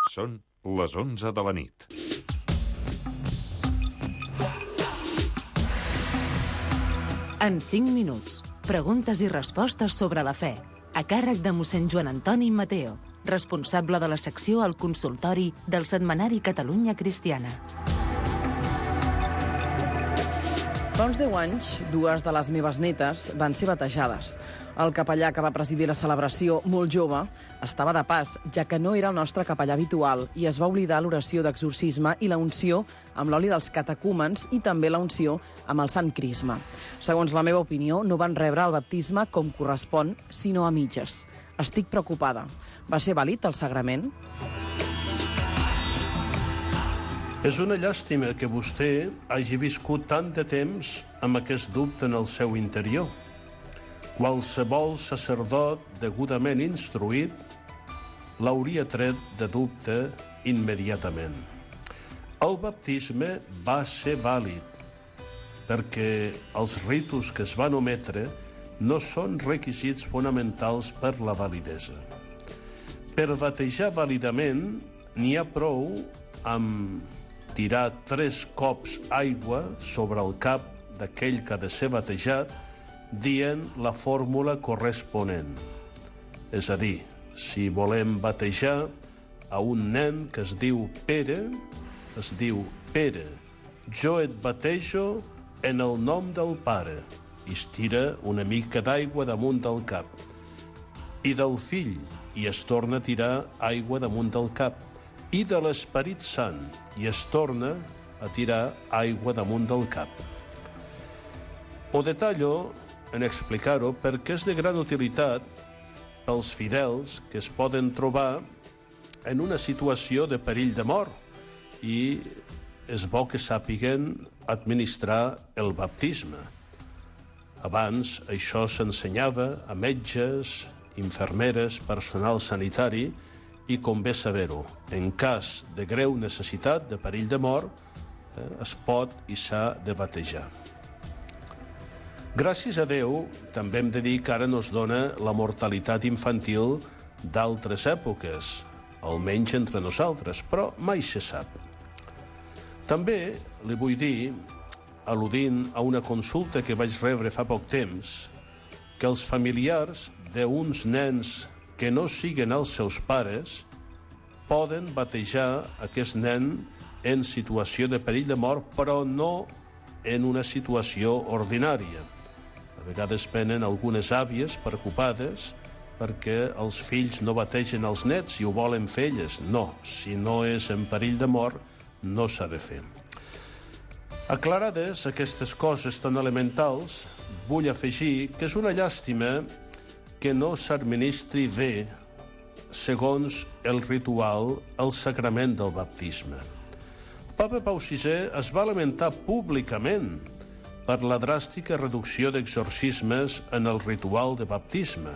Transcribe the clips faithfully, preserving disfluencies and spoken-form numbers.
Són les onze de la nit. En cinc minuts, preguntes i respostes sobre la fe, a càrrec de mossèn Joan Antoni Mateo, responsable de la secció al consultori del setmanari Catalunya Cristiana. Fa uns deu anys, dues de les meves netes van ser batejades. El capellà que va presidir la celebració, molt jove, estava de pas, ja que no era el nostre capellà habitual i es va oblidar l'oració d'exorcisme i la unció amb l'oli dels catecúmens i també la unció amb el Sant Crisma. Segons la meva opinió, no van rebre el baptisme com correspon, sinó a mitges. Estic preocupada. Va ser vàlid el sagrament? És una llàstima que vostè hagi viscut tant de temps amb aquest dubte en el seu interior. Qualsevol sacerdot degudament instruït l'hauria tret de dubte immediatament. El baptisme va ser vàlid perquè els ritus que es van ometre no són requisits fonamentals per la validesa. Per batejar vàlidament n'hi ha prou amb tirar tres cops aigua sobre el cap d'aquell que ha de ser batejat dient la fórmula corresponent. És a dir, si volem batejar a un nen que es diu Pere, es diu Pere, jo et batejo en el nom del Pare, i es tira una mica d'aigua damunt del cap, i del fill, i es torna a tirar aigua damunt del cap, i de l'Esperit Sant, i es torna a tirar aigua damunt del cap. Ho detallo en explicar-ho perquè és de gran utilitat pels fidels que es poden trobar en una situació de perill de mort i és bo que sàpiguen administrar el baptisme. Abans això s'ensenyava a metges, infermeres, personal sanitari i convé saber-ho. En cas de greu necessitat, de perill de mort, eh, es pot i s'ha de batejar. Gràcies a Déu, també hem de dir que ara no es dona la mortalitat infantil d'altres èpoques, almenys entre nosaltres, però mai se sap. També li vull dir, al·ludint a una consulta que vaig rebre fa poc temps, que els familiars d'uns nens que no siguen els seus pares poden batejar aquest nen en situació de perill de mort, però no en una situació ordinària. A vegades venen algunes àvies preocupades perquè els fills no bategen els nets i ho volen fer elles. No, si no és en perill de mort, no s'ha de fer. Aclarades aquestes coses tan elementals, vull afegir que és una llàstima que no s'administri bé, segons el ritual, el sagrament del baptisme. El Papa Pau sisè es va lamentar públicament per la dràstica reducció d'exorcismes en el ritual de baptisme.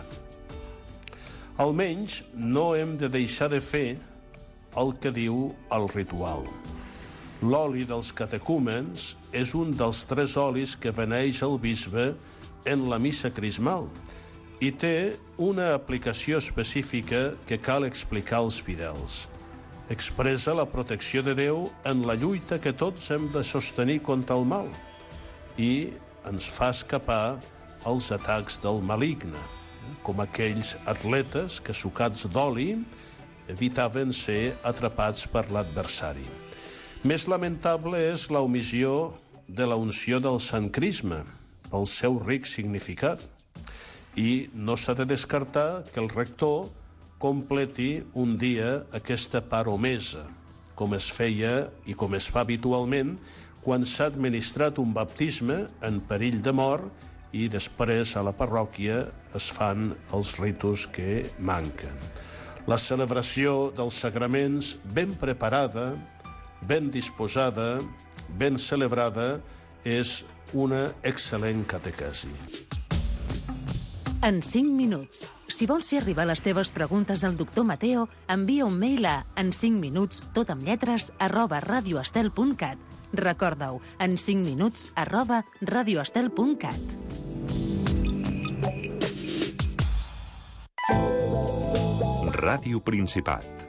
Almenys no hem de deixar de fer el que diu el ritual. L'oli dels catecúmens és un dels tres olis que beneix el bisbe en la missa crismal i té una aplicació específica que cal explicar als fidels. Expressa la protecció de Déu en la lluita que tots hem de sostenir contra el mal i ens fa escapar els atacs del maligne, com aquells atletes que, sucats d'oli, evitaven ser atrapats per l'adversari. Més lamentable és la omissió de la unció del Sant Crisma, pel seu ric significat, i no s'ha de descartar que el rector completi un dia aquesta part omesa, com es feia i com es fa habitualment quan s'ha administrat un baptisme en perill de mort i després a la parròquia es fan els ritus que manquen. La celebració dels sagraments ben preparada, ben disposada, ben celebrada, és una excel·lent catequesi. En cinc minuts. Si vols fer arribar les teves preguntes al doctor Mateo, envia un mail a en cinc minuts, tot amb lletres, arroba radioestel punt cat. Recorda-ho, en cinc minuts, arroba radioestel punt cat. Ràdio Principat.